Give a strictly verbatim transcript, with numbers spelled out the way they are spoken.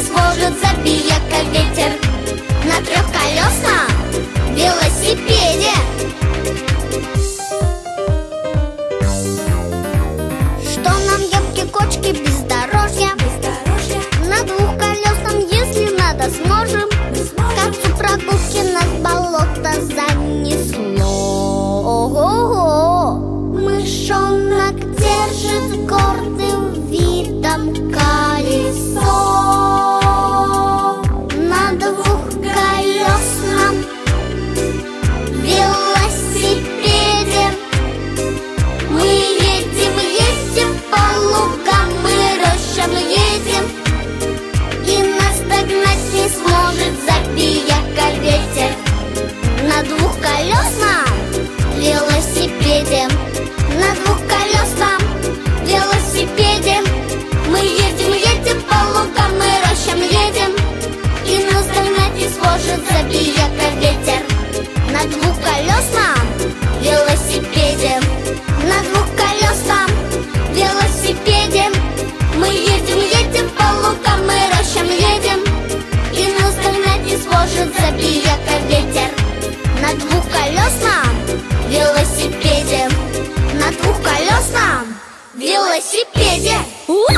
сможет, забияка ветер. На трехколесном велосипеде. Что нам елки-кочки, бездорожья? На двухколесном, если надо, сможем. К концу прогулки нас болото занесло. Мышонок держит гордым видом колесо. На двухколесном велосипеде мы едем, едем по лугам, мы рощам едем, и нас догнать не сможет забияка ветер. На двухколесном велосипеде, на двухколесном велосипеде мы едем, едем по лугам, мы рощам едем, и нас догнать не сможет забияка ветер. На двухколесном велосипеде, на двухколесном велосипеде мы едем, едем по лугам, мы рощам едем, и нас догнать не сможет забияка ветер. На двухколесном велосипеде, на двухколесном велосипеде.